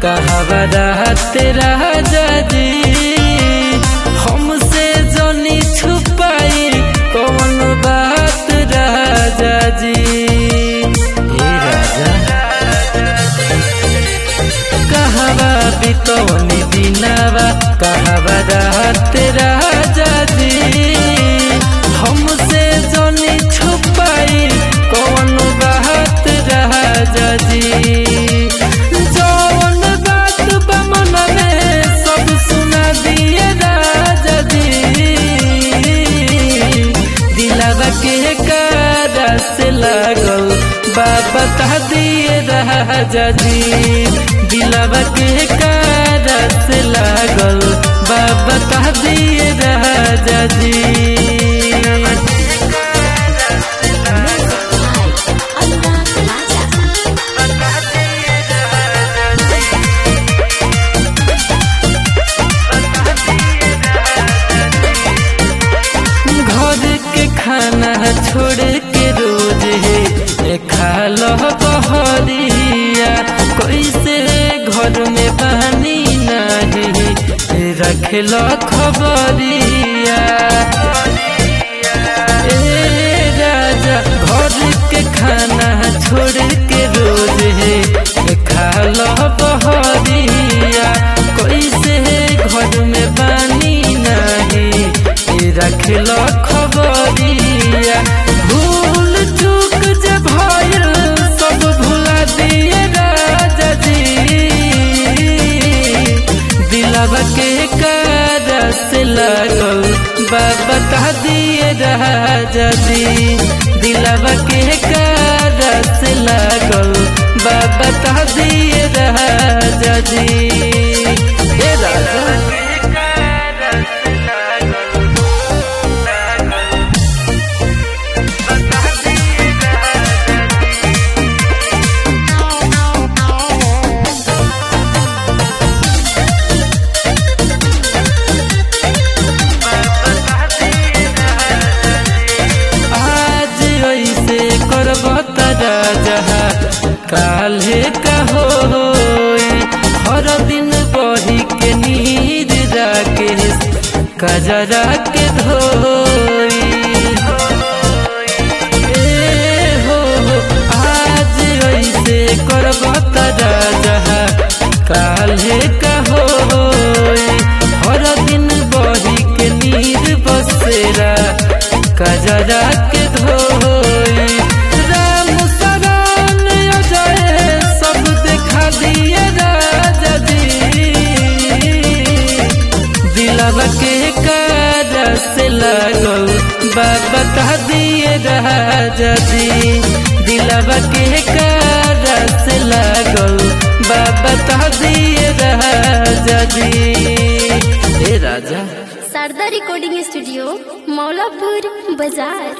कहवा रहते राजा जी, हमसे जनी छुपाई कौन बात राजा जी। ए राजा कहवा बितौनी दिनावा, कहवा रहते राजा जी, हमसे जनी छुपाई कौन बात राजा जी। जौन बात बमन में सब सुना दिए राजा जी, दिलावा के कारा से लागल बता दिए राजा जी, दिलावा के कारा से लागल बता दिए राजा जी। खाना छोड़ के रोज है खा लो बहरिया, कैसे घर में पानी नहीं रख लो खबरिया। ए राजा घर के खाना छोड़ के रोज है खा लो बहरिया, कैसे घर में पानी नहीं रख लो खबरिया। भूल चूक जब भइल सब भुला दिए राजा जी, दिलावा के कारा से लागल बता दिए राजा जी, दिलावा के कारा से लागल बता दिए राजा जी। ए राजा काल्हे कहो हर दिन बही के नींद राकेश कजरा के धोई। ए हो आज ऐसे करबत राजा, काल्हे कहो हर दिन बही के नींद बसेरा कजरा के धोई। दिलावा के कारा से लागल बता दिए राजा जी, दिलावा के कारा से लागल बता दिए राजा जी। ए राजा शारदा रिकॉर्डिंग स्टूडियो मौलापुर बाजार।